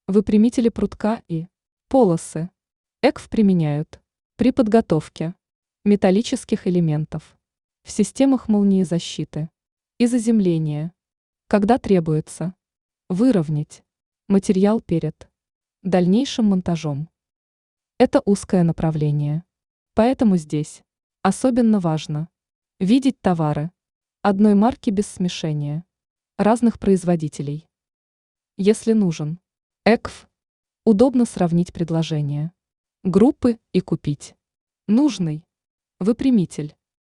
Выпрямители прутка и полосы. ЭКФ применяют при подготовке металлических элементов в системах молниезащиты и заземления, когда требуется выровнять материал перед дальнейшим монтажом. Это узкое направление, поэтому здесь особенно важно видеть товары одной марки без смешения разных производителей. Если нужен ЭКФ, удобно сравнить предложения группы и купить нужный выпрямитель.